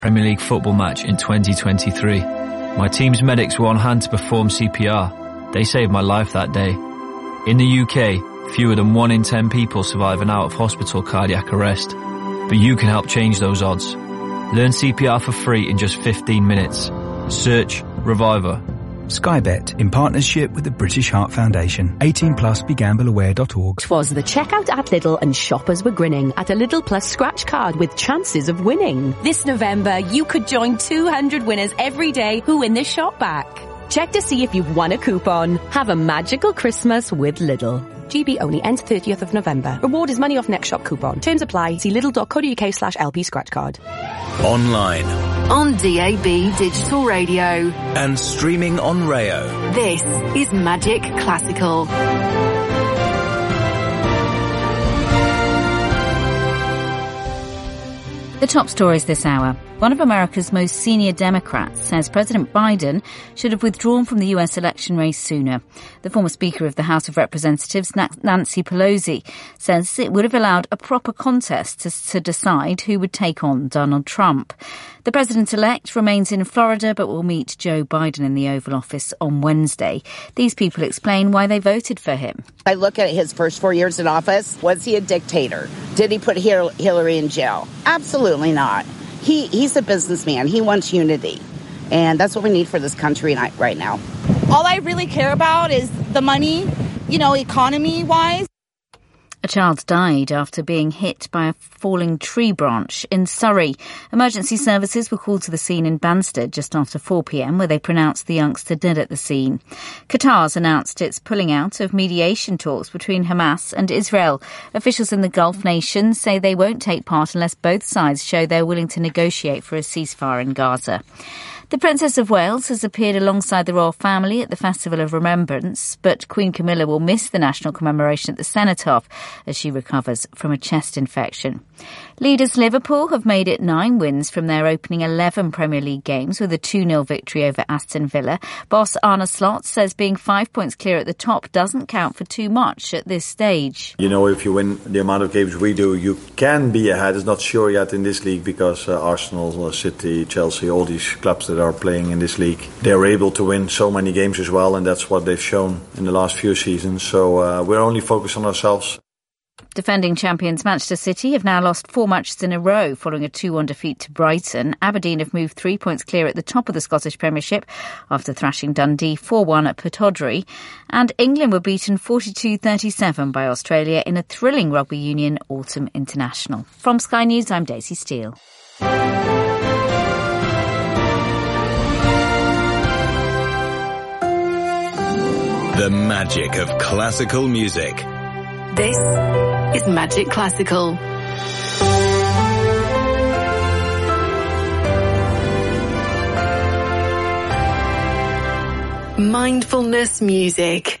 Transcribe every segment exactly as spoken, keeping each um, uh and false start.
Premier League football match in twenty twenty-three. My team's medics were on hand to perform C P R. They saved my life that day. In the U K, fewer than one in ten people survive an out-of-hospital cardiac arrest. But you can help change those odds. Learn C P R for free in just fifteen minutes. Search Reviver. Sky Bet, in partnership with the British Heart Foundation. eighteen plus, be gamble aware dot org. It was the checkout at Lidl and shoppers were grinning at a Lidl Plus scratch card with chances of winning. This November, you could join two hundred winners every day who win this shop back. Check to see if you've won a coupon. Have a magical Christmas with Lidl. G B only, ends thirtieth of November. Reward is money off next shop coupon. Terms apply. See lidl.co.uk slash LP scratch card. Online. On D A B Digital Radio. And streaming on Rayo. This is Magic Classical. The top stories this hour. One of America's most senior Democrats says President Biden should have withdrawn from the U S election race sooner. The former Speaker of the House of Representatives, Nancy Pelosi, says it would have allowed a proper contest to, to decide who would take on Donald Trump. The president-elect remains in Florida but will meet Joe Biden in the Oval Office on Wednesday. These people explain why they voted for him. I look at his first four years in office. Was he a dictator? Did he put Hillary in jail? Absolutely not. He he's a businessman. He wants unity. And that's what we need for this country right now. All I really care about is the money, you know, economy-wise. A child died after being hit by a falling tree branch in Surrey. Emergency services were called to the scene in Banstead just after four p.m, where they pronounced the youngster dead at the scene. Qatar's announced it's pulling out of mediation talks between Hamas and Israel. Officials in the Gulf nations say they won't take part unless both sides show they're willing to negotiate for a ceasefire in Gaza. The Princess of Wales has appeared alongside the royal family at the Festival of Remembrance, but Queen Camilla will miss the national commemoration at the Cenotaph as she recovers from a chest infection. Leaders Liverpool have made it nine wins from their opening eleven Premier League games with a two nil victory over Aston Villa. Boss Arne Slot says being five points clear at the top doesn't count for too much at this stage. You know, if you win the amount of games we do, you can be ahead. It's not sure yet in this league because uh, Arsenal, uh, City, Chelsea, all these clubs that are playing in this league, they're able to win so many games as well, and that's what they've shown in the last few seasons. So uh, we're only focused on ourselves. Defending champions Manchester City have now lost four matches in a row following a two one defeat to Brighton. Aberdeen have moved three points clear at the top of the Scottish Premiership after thrashing Dundee four one at Pittodrie. And England were beaten forty-two thirty-seven by Australia in a thrilling Rugby Union Autumn International. From Sky News, I'm Daisy Steele. The magic of classical music. This is Magic Classical. Mindfulness music.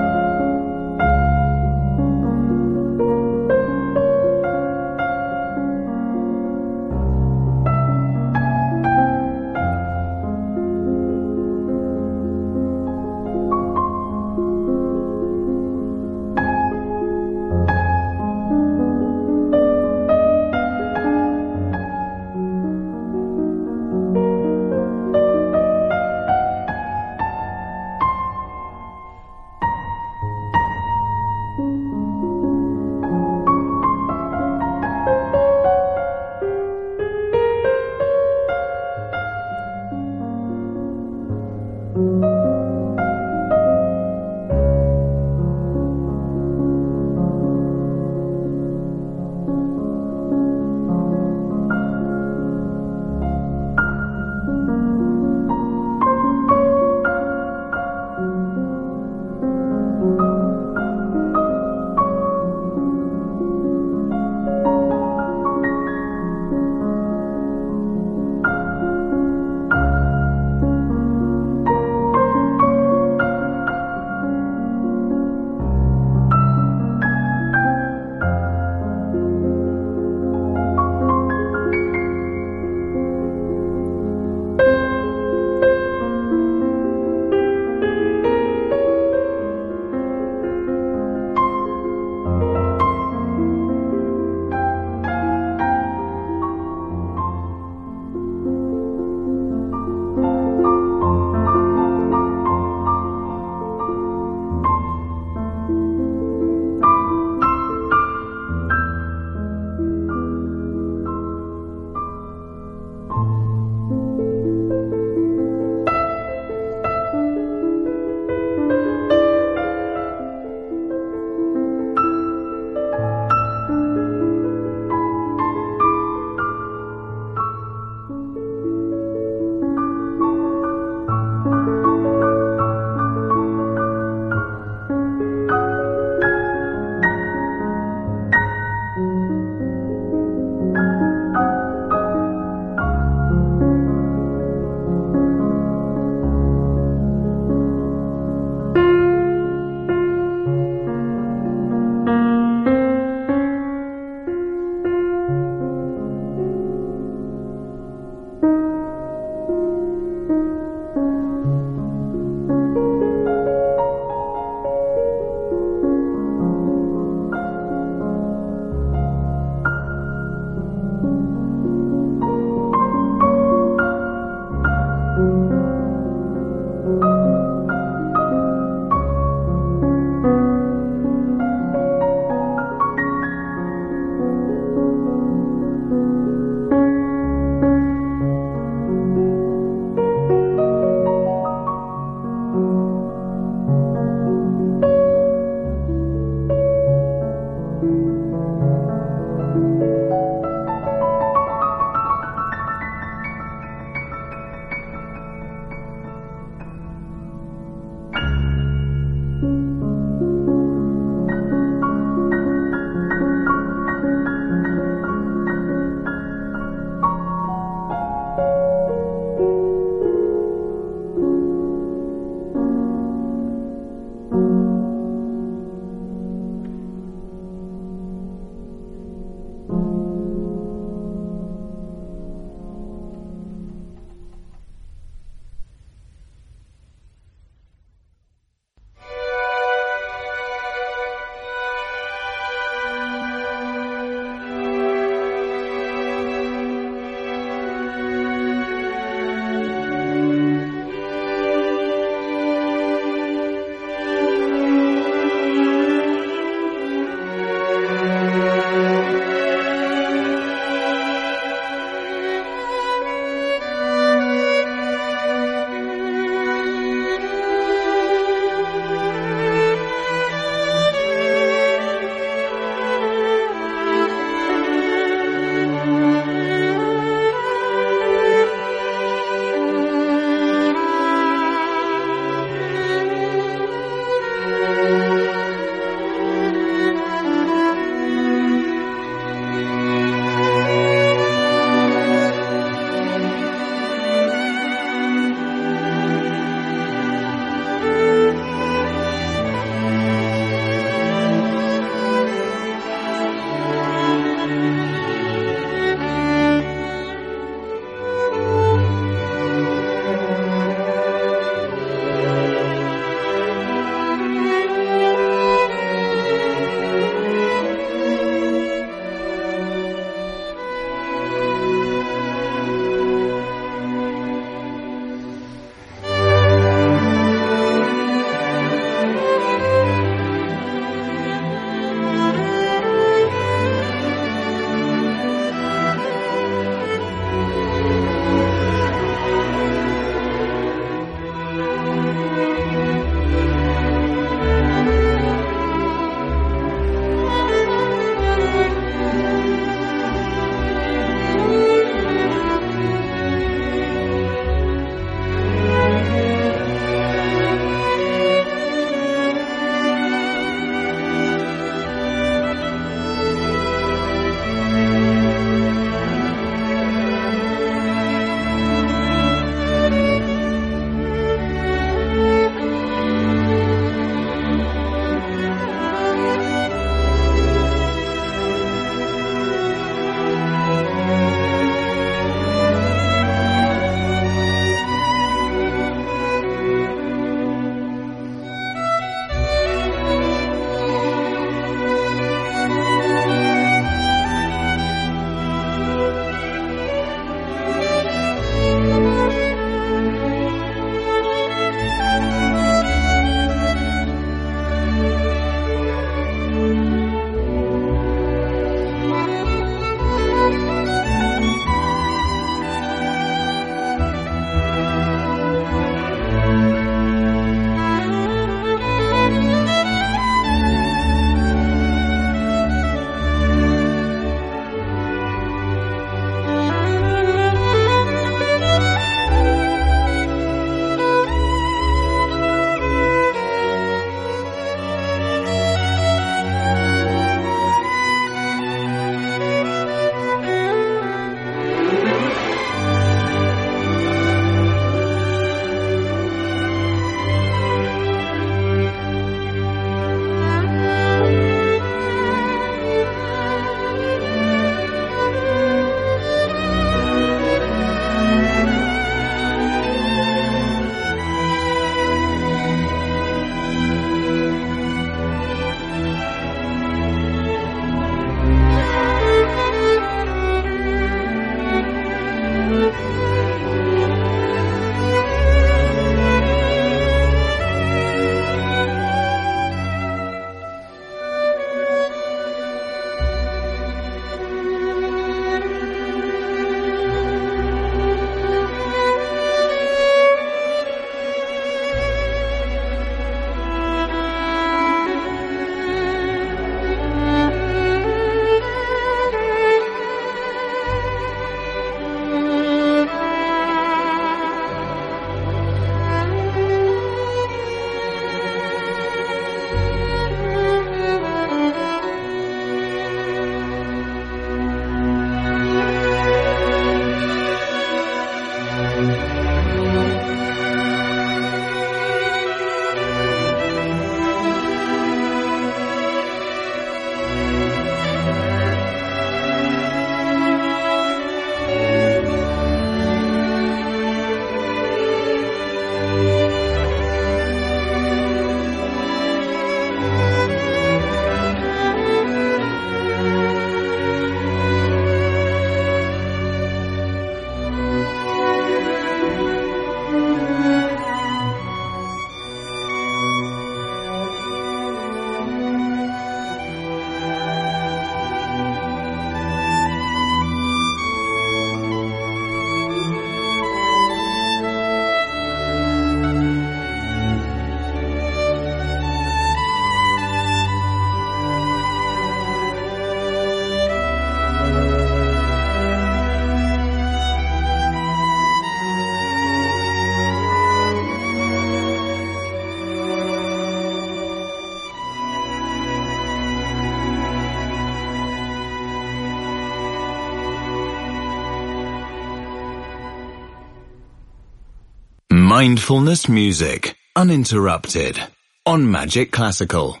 Mindfulness music, uninterrupted, on Magic Classical.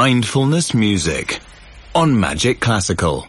Mindfulness Music on Magic Classical.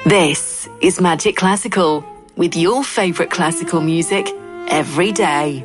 This is Magic Classical, with your favourite classical music every day.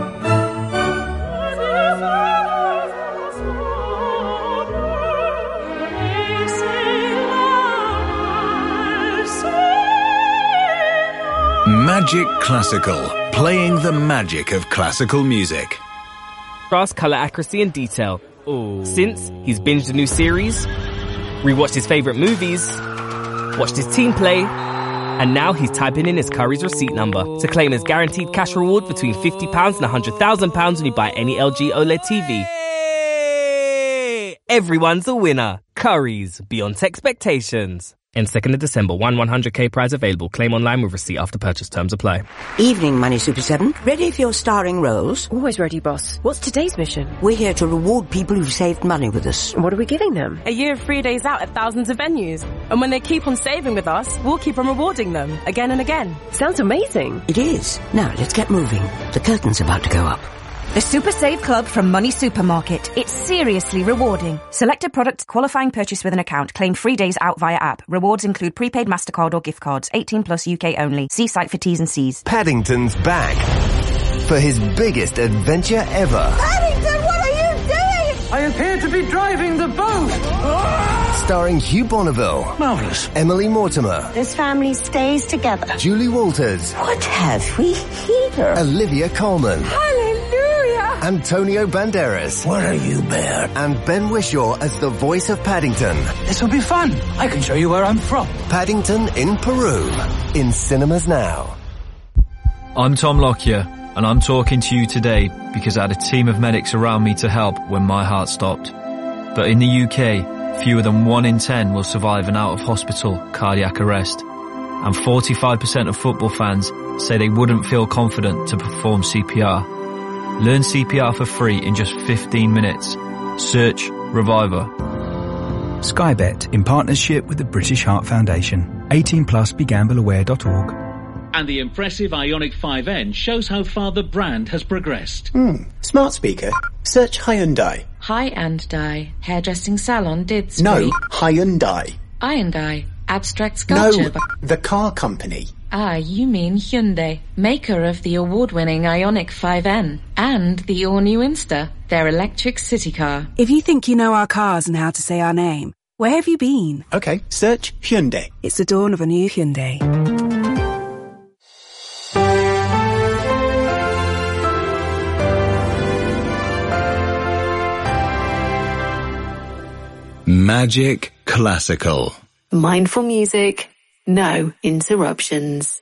Magic Classical, playing the magic of classical music. Brass colour accuracy and detail. Ooh. Since he's binged a new series, rewatched his favourite movies, watched his team play, and now he's typing in his Curry's receipt number to claim his guaranteed cash reward between fifty pounds and one hundred thousand pounds when you buy any L G OLED T V. Hey! Everyone's a winner. Curry's, beyond expectations. End second of December, one one hundred k prize available. Claim online with receipt after purchase. Terms apply. Evening, Money Super seven. Ready for your starring roles? Always ready, boss. What's today's mission? We're here to reward people who've saved money with us. What are we giving them? A year of free days out at thousands of venues. And when they keep on saving with us, we'll keep on rewarding them again and again. Sounds amazing. It is. Now, let's get moving. The curtain's about to go up. The Super Save Club from Money Supermarket. It's seriously rewarding. Select a product, qualifying purchase with an account. Claim free days out via app. Rewards include prepaid MasterCard or gift cards. eighteen plus U K only. See site for T's and C's. Paddington's back for his biggest adventure ever. Paddington, what are you doing? I appear to be driving the boat. Starring Hugh Bonneville. Marvellous. Emily Mortimer. This family stays together. Julie Walters. What have we here? Olivia Colman. Hallelujah. Antonio Banderas. What are you, Bear? And Ben Whishaw as the voice of Paddington. This will be fun. I can show you where I'm from. Paddington in Peru. In cinemas now. I'm Tom Lockyer, and I'm talking to you today because I had a team of medics around me to help when my heart stopped. But in the U K, fewer than one in ten will survive an out-of-hospital cardiac arrest. And forty-five percent of football fans say they wouldn't feel confident to perform C P R. Learn C P R for free in just fifteen minutes. Search Reviver. Sky Bet, in partnership with the British Heart Foundation. eighteen plus, be gamble aware dot org. And the impressive Ioniq five N shows how far the brand has progressed. Hmm. Smart speaker. Search Hyundai. Hyundai. Hairdressing salon did speak. No, Hyundai. Hyundai. Abstract sculpture. No, the car company. Ah, you mean Hyundai, maker of the award-winning Ioniq five N and the all-new Insta, their electric city car. If you think you know our cars and how to say our name, where have you been? Okay, search Hyundai. It's the dawn of a new Hyundai. Magic Classical. Mindful music, no interruptions.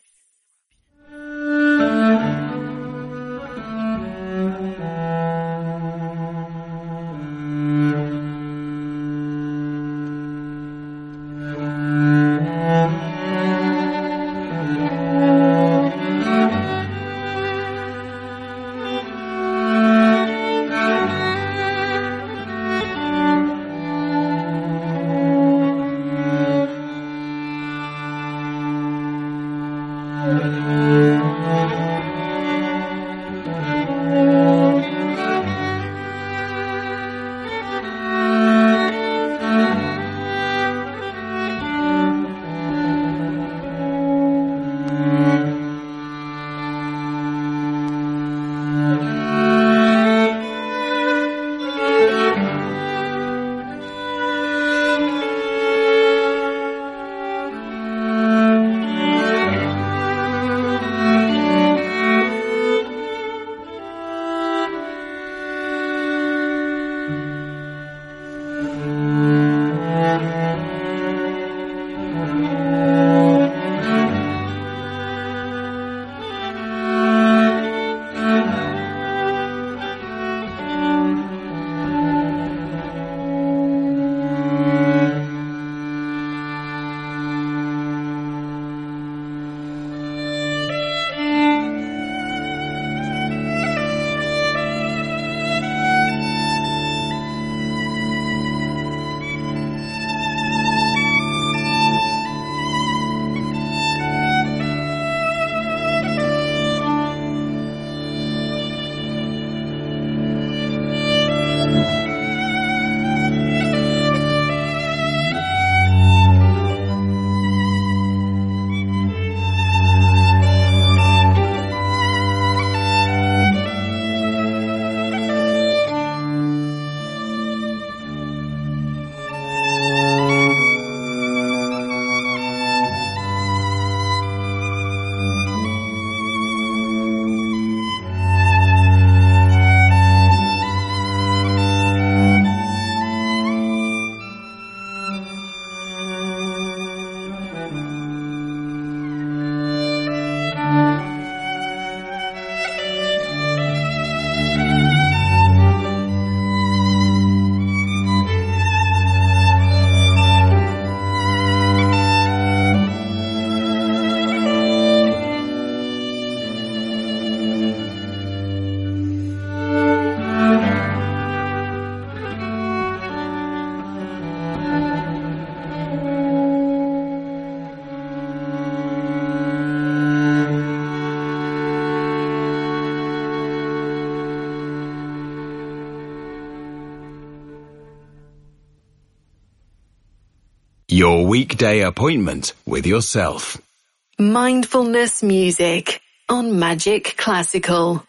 Your weekday appointment with yourself. Mindfulness music on Magic Classical.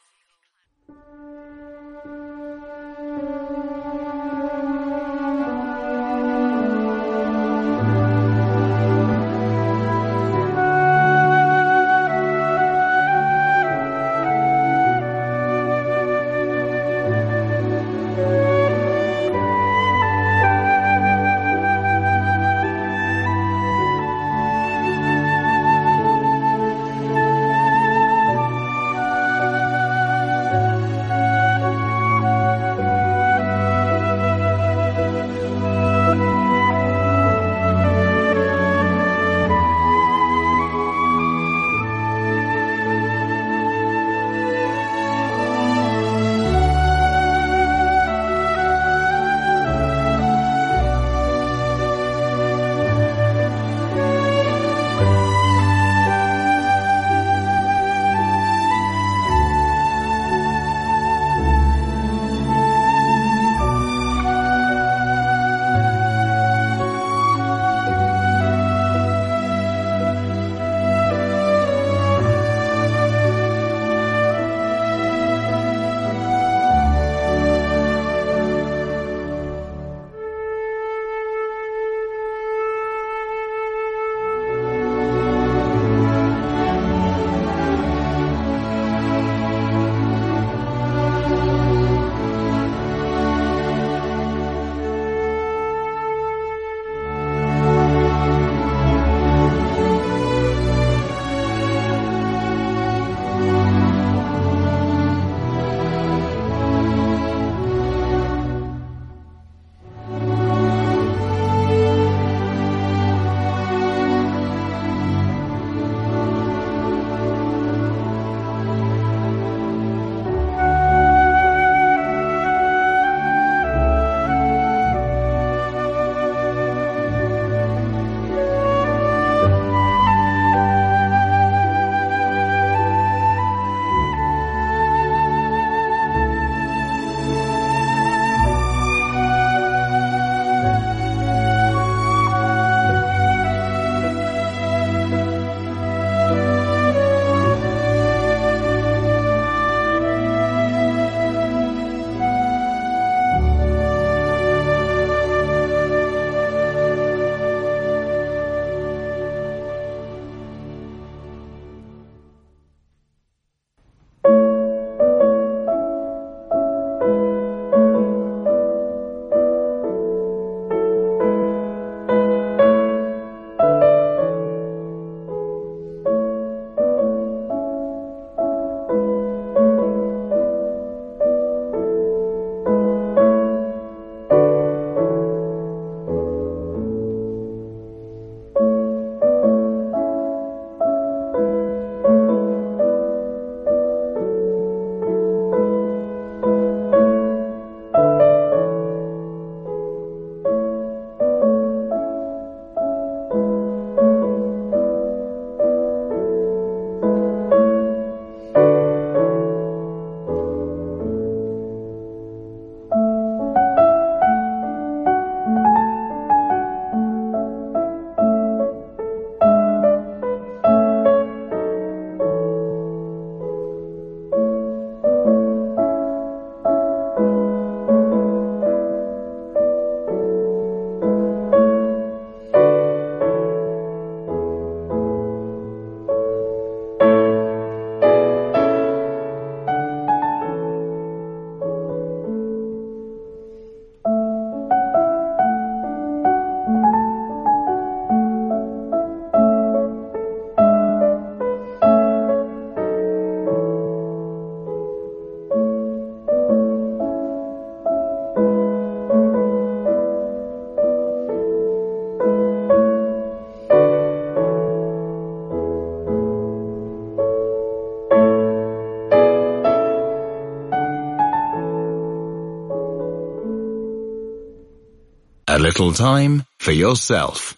A little time for yourself.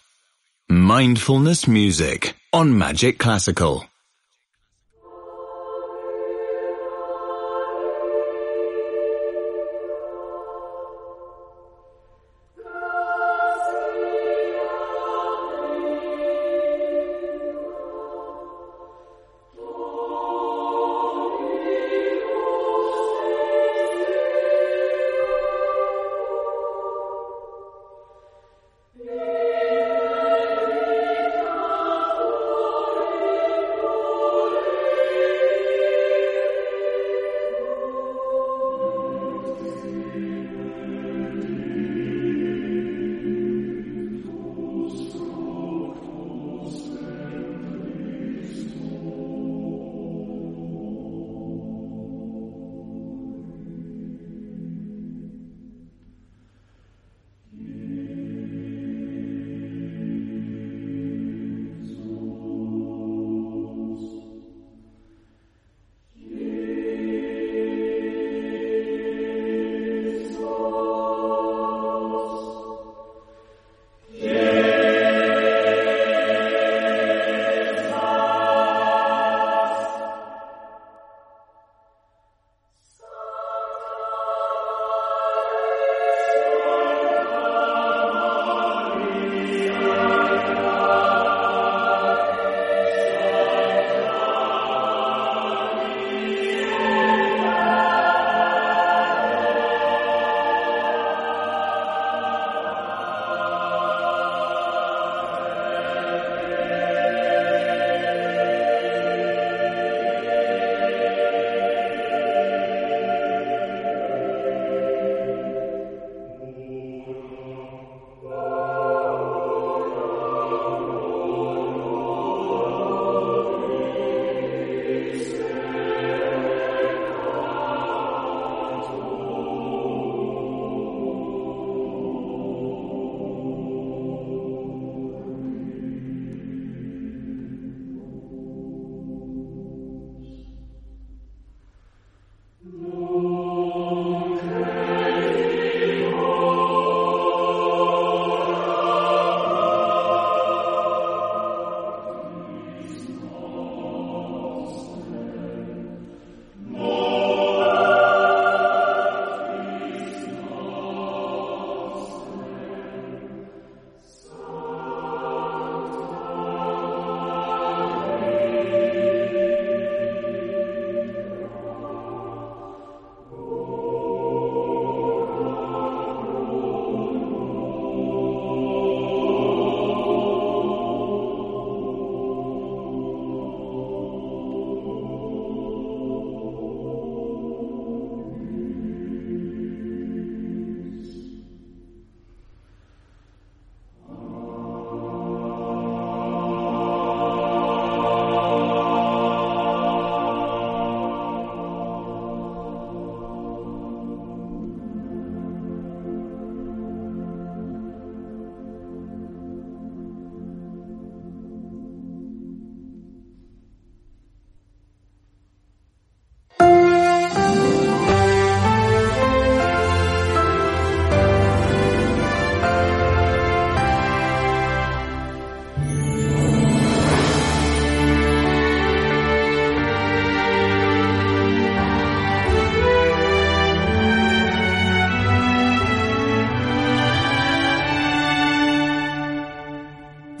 Mindfulness music on Magic Classical.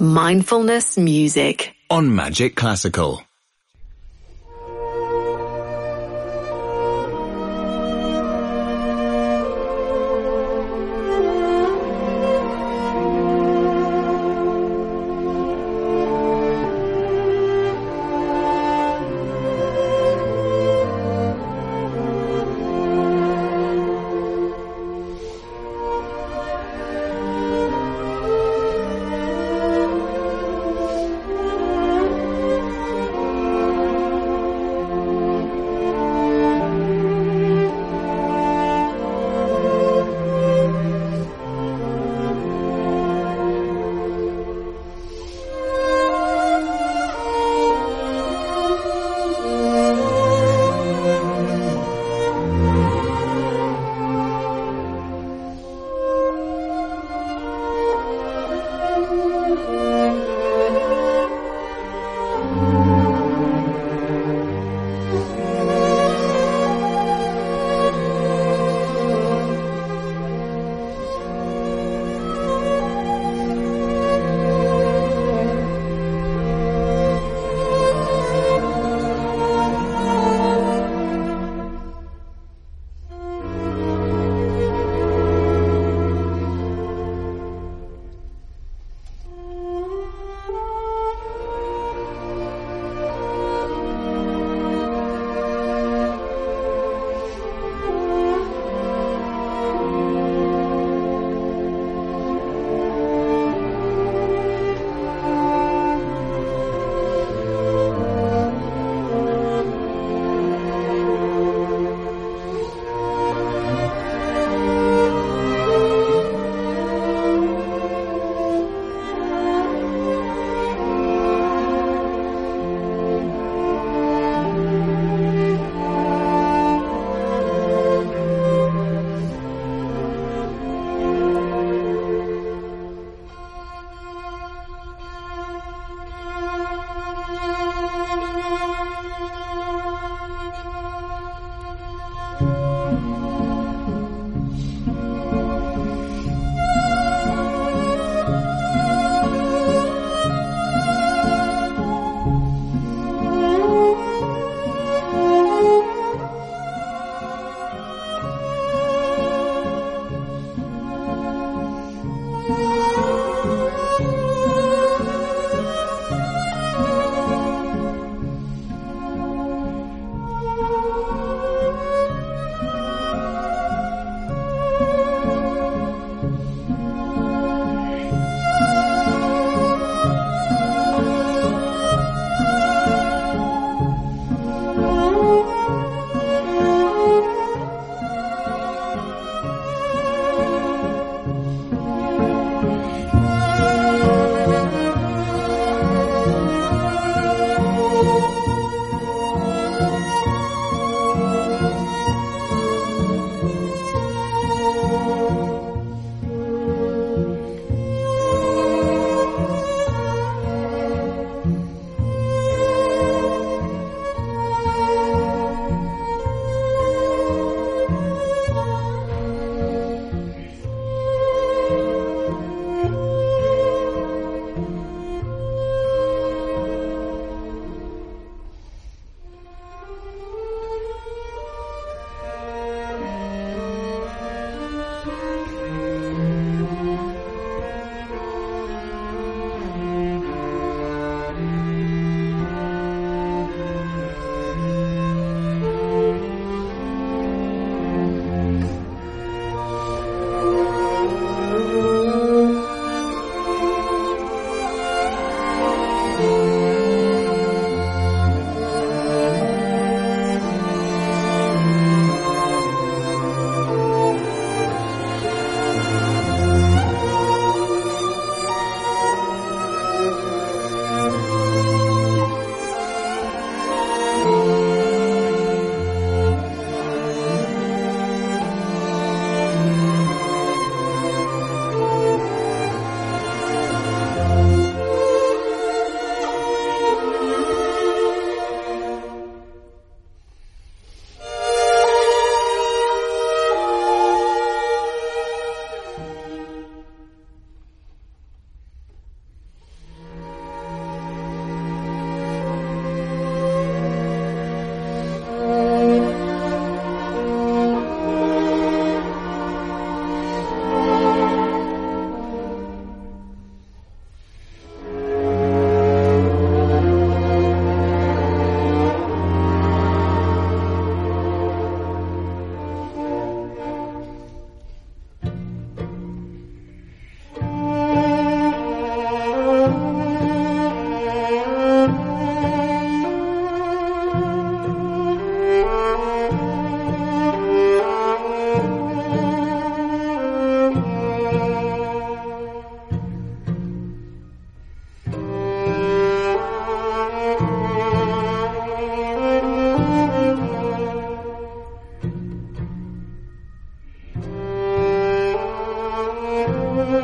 mindfulness music. On Magic Classical.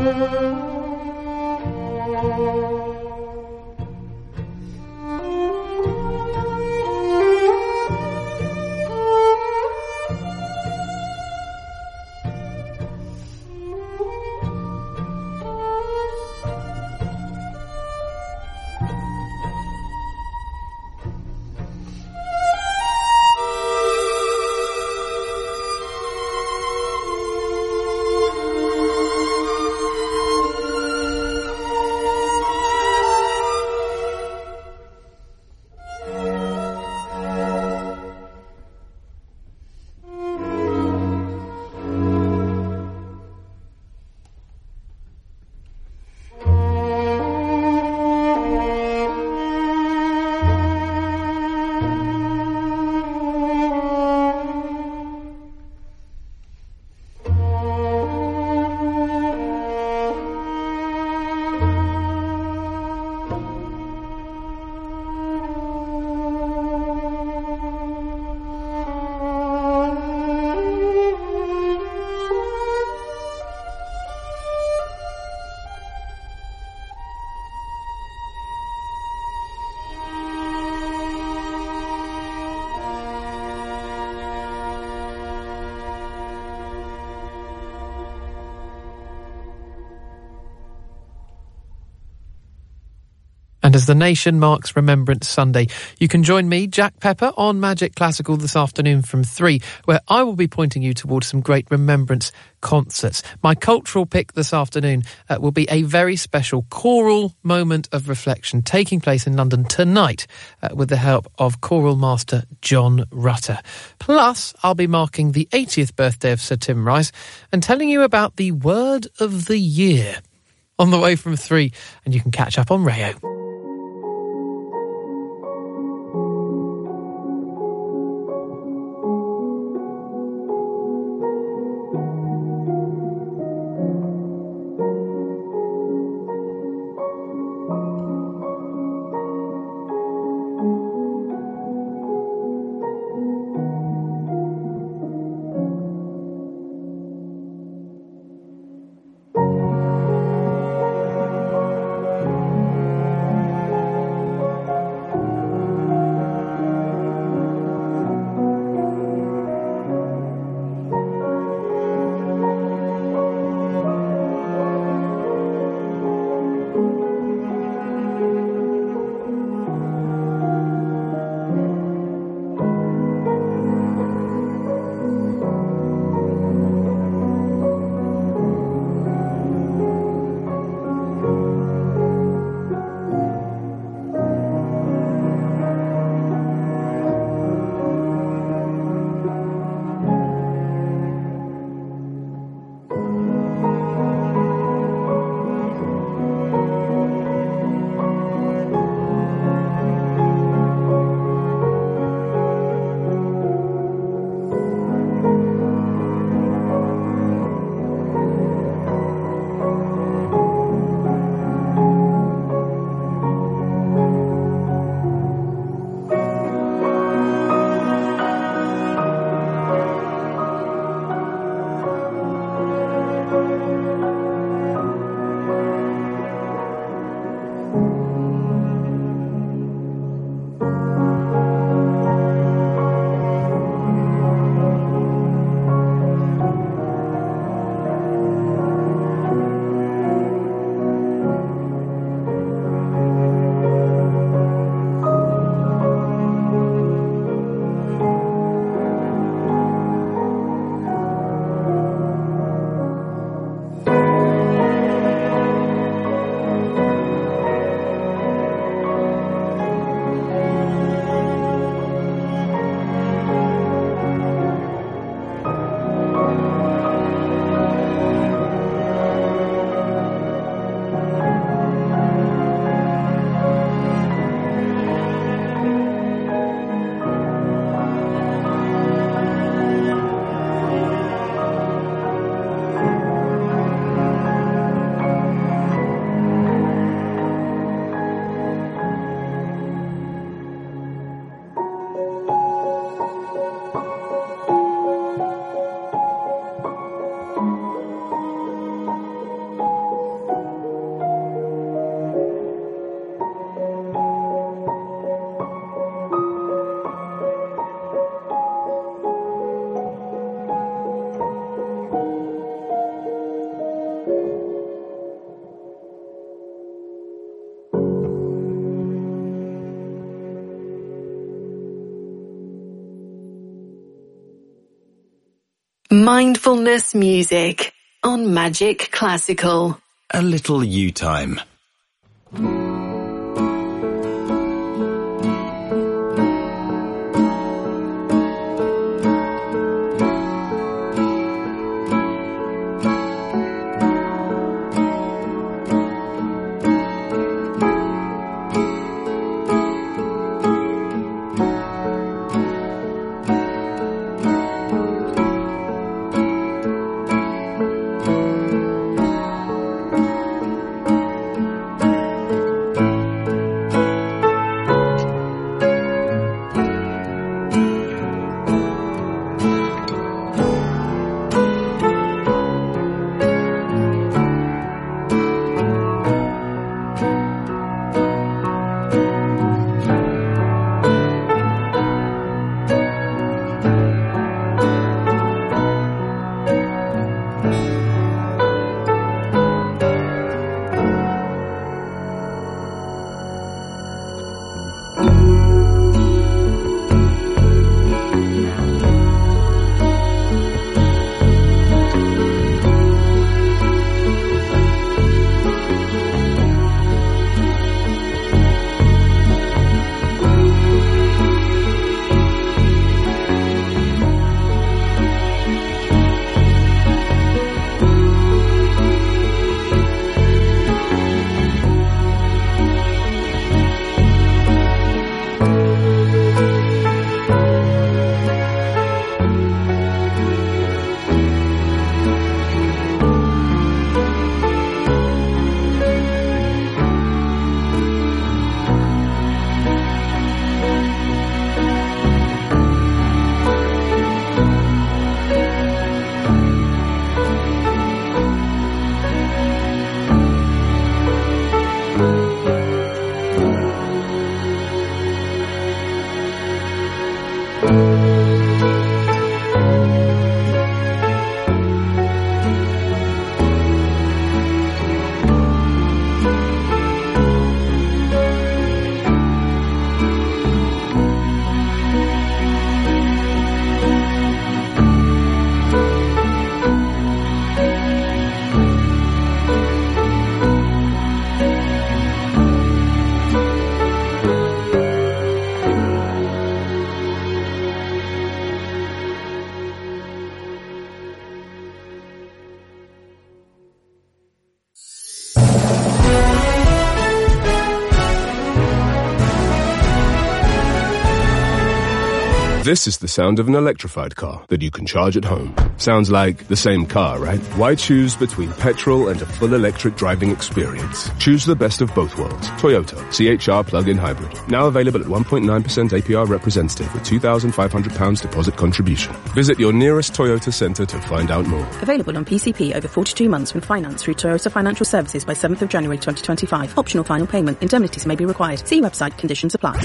And as the nation marks Remembrance Sunday, you can join me, Jack Pepper, on Magic Classical this afternoon from three, where I will be pointing you towards some great remembrance concerts. My cultural pick this afternoon uh, will be a very special choral moment of reflection taking place in London tonight uh, with the help of choral master John Rutter. Plus, I'll be marking the eightieth birthday of Sir Tim Rice and telling you about the Word of the Year. On the way from three, and you can catch up on Rayo. Mindfulness music on Magic Classical. A little you time. This is the sound of an electrified car that you can charge at home. Sounds like the same car, right? Why choose between petrol and a full electric driving experience? Choose the best of both worlds. Toyota C H R plug-in hybrid. Now available at one point nine percent A P R representative with two thousand five hundred pounds deposit contribution. Visit your nearest Toyota centre to find out more. Available on P C P over forty-two months with finance through Toyota Financial Services by seventh of January twenty twenty-five. Optional final payment. Indemnities may be required. See website. Conditions apply.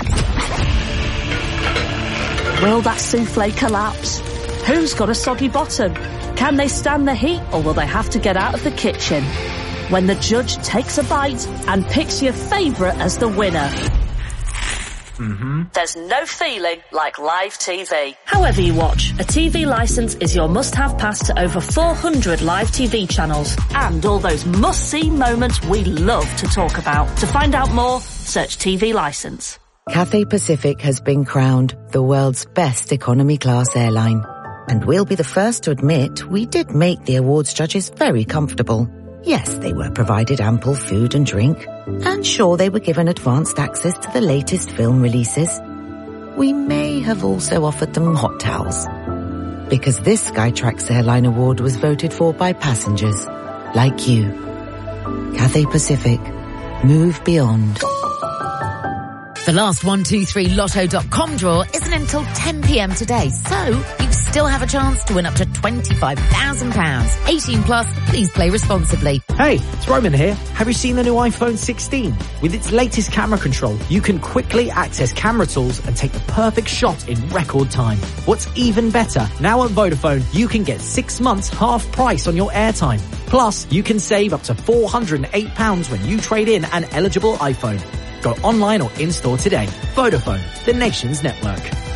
Will that souffle collapse? Who's got a soggy bottom? Can they stand the heat, or will they have to get out of the kitchen? When the judge takes a bite and picks your favourite as the winner. Mm-hmm. There's no feeling like live T V. However you watch, a T V licence is your must-have pass to over four hundred live T V channels and all those must-see moments we love to talk about. To find out more, search T V licence. Cathay Pacific has been crowned the world's best economy class airline. And we'll be the first to admit we did make the awards judges very comfortable. Yes, they were provided ample food and drink. And sure, they were given advanced access to the latest film releases. We may have also offered them hot towels. Because this Skytrax Airline Award was voted for by passengers like you. Cathay Pacific. Move beyond. The last one two three lotto dot com draw isn't until ten p.m. today, so you still have a chance to win up to twenty-five thousand pounds. eighteen plus, please play responsibly. Hey, it's Roman here. Have you seen the new iPhone sixteen? With its latest camera control, you can quickly access camera tools and take the perfect shot in record time. What's even better, now at Vodafone, you can get six months half price on your airtime. Plus, you can save up to four hundred eight pounds when you trade in an eligible iPhone. Go online or in-store today. Vodafone, the nation's network.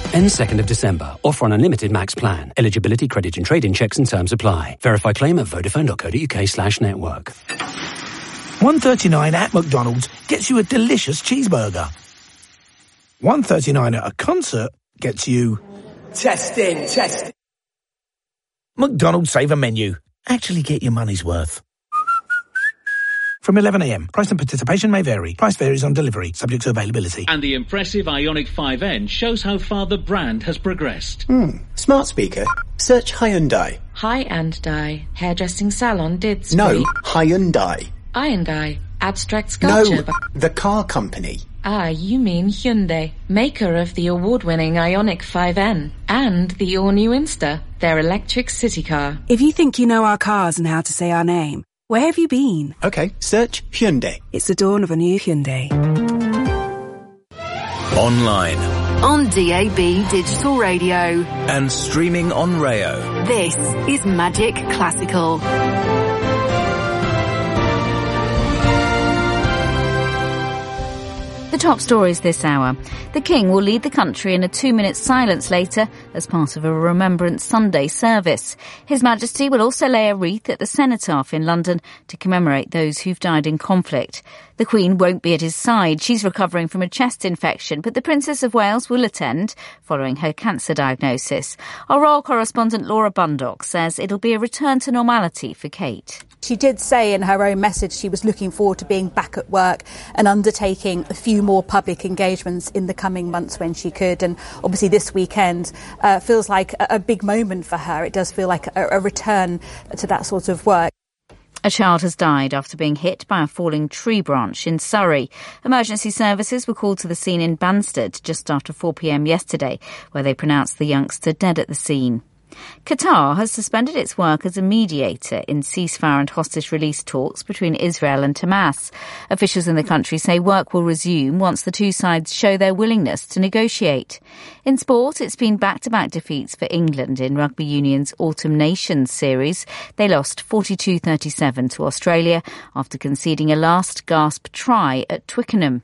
Ends second of December. Offer on unlimited max plan. Eligibility, credit and trade-in checks and terms apply. Verify claim at vodafone.co.uk slash network. one thirty-nine at McDonald's gets you a delicious cheeseburger. one thirty-nine at a concert gets you... Testing, testing. McDonald's Saver Menu. Actually get your money's worth. From eleven a m. Price and participation may vary. Price varies on delivery, subject to availability. And the impressive Ioniq five N shows how far the brand has progressed. Hmm. Smart speaker. Search Hyundai. Hyundai. Hairdressing salon did No, Hyundai. Hyundai. Abstract sculpture. No, the car company. Ah, you mean Hyundai, maker of the award-winning Ioniq five N and the all-new Insta, their electric city car. If you think you know our cars and how to say our name, where have you been? Okay, search Hyundai. It's the dawn of a new Hyundai. Online. On D A B Digital Radio. And streaming on Rayo. This is Magic Classical. The top stories this hour. The King will lead the country in a two-minute silence later as part of a Remembrance Sunday service. His Majesty will also lay a wreath at the Cenotaph in London to commemorate those who've died in conflict. The Queen won't be at his side. She's recovering from a chest infection, but the Princess of Wales will attend following her cancer diagnosis. Our royal correspondent Laura Bundock says it'll be a return to normality for Kate. She did say in her own message she was looking forward to being back at work and undertaking a few more public engagements in the coming months when she could. And obviously this weekend uh, feels like a, a big moment for her. It does feel like a, a return to that sort of work. A child has died after being hit by a falling tree branch in Surrey. Emergency services were called to the scene in Banstead just after four p m yesterday, where they pronounced the youngster dead at the scene. Qatar has suspended its work as a mediator in ceasefire and hostage release talks between Israel and Hamas. Officials in the country say work will resume once the two sides show their willingness to negotiate. In sport, it's been back-to-back defeats for England in Rugby Union's Autumn Nations series. They lost forty-two thirty-seven to Australia after conceding a last-gasp try at Twickenham.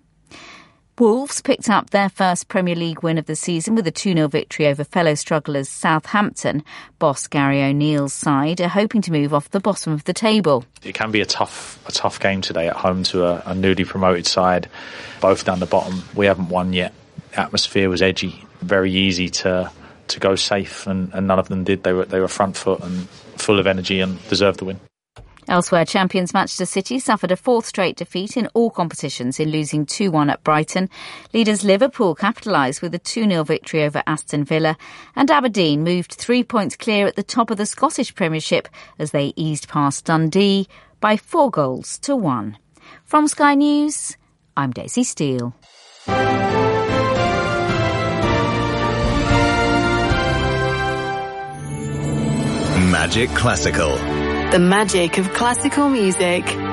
Wolves picked up their first Premier League win of the season with a two nil victory over fellow strugglers Southampton. Boss Gary O'Neill's side are hoping to move off the bottom of the table. It can be a tough a tough game today at home to a, a newly promoted side, both down the bottom. We haven't won yet. The atmosphere was edgy, very easy to to go safe, and, and none of them did. They were they were front foot and full of energy and deserved the win. Elsewhere, champions Manchester City suffered a fourth straight defeat in all competitions in losing two one at Brighton. Leaders Liverpool capitalised with a two nil victory over Aston Villa, and Aberdeen moved three points clear at the top of the Scottish Premiership as they eased past Dundee by four goals to one. From Sky News, I'm Daisy Steele. Magic Classical. The magic of classical music.